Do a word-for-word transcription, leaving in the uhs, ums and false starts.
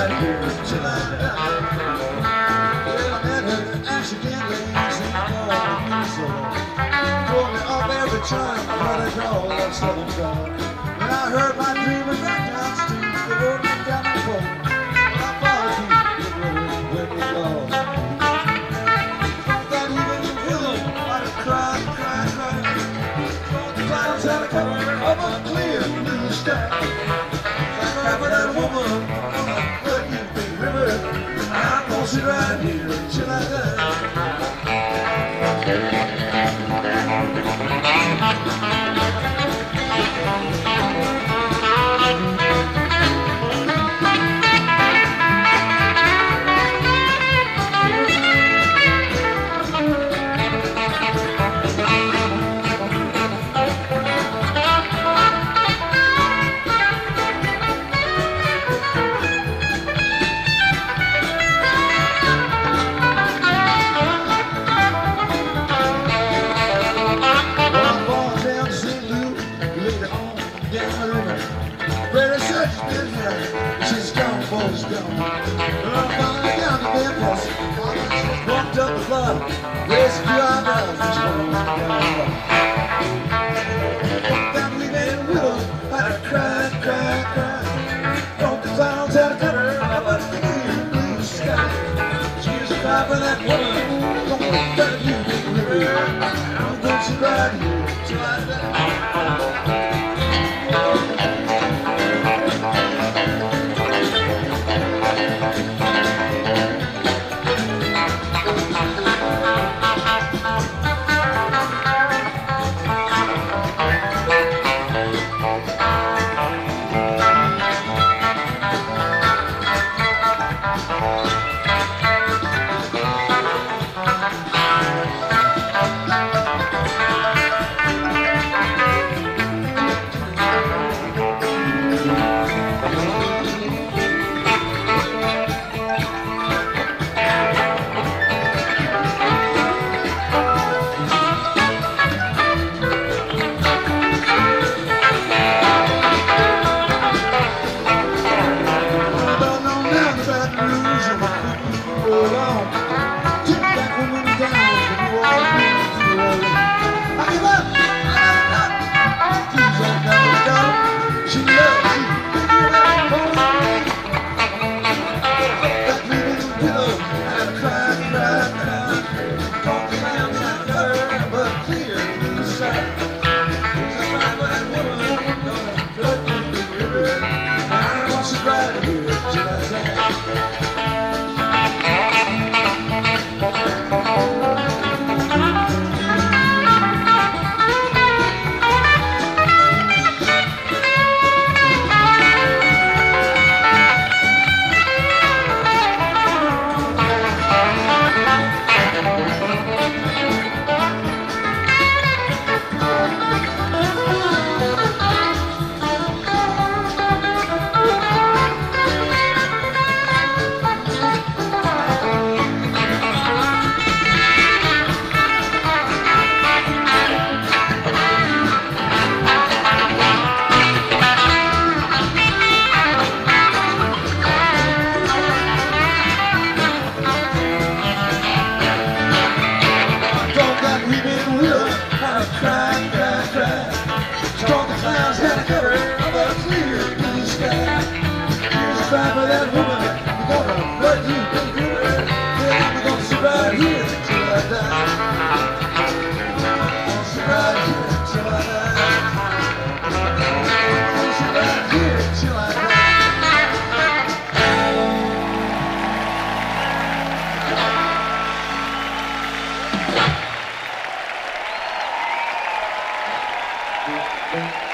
right here till I die. Well, I met her accidentally in Saint Paul, Minnesota. Pulled me off every train, but I called that Southern Cross. When I heard my dream was that down street, they rode me down the pole. Well, I followed you, it really went me lost. That even the villain, I'd cry, cry, cry. The clouds had a cover of a clear blue sky. I cried for that woman on the bloody big river. I'm gonna sit right here till I die. Pretty sure she's been here. She's gone, boy, she's gone. Well, I'm finally down to Memphis. Walked up the block, raised a few eyebrows, just one down. That leaving widow had to cry, cry, cry. Broke the clouds had to cut her up a clear blue sky. She used to cry for that woman, don't want to cut you, big river. I'm gonna sit right here till I die. Right here till I die.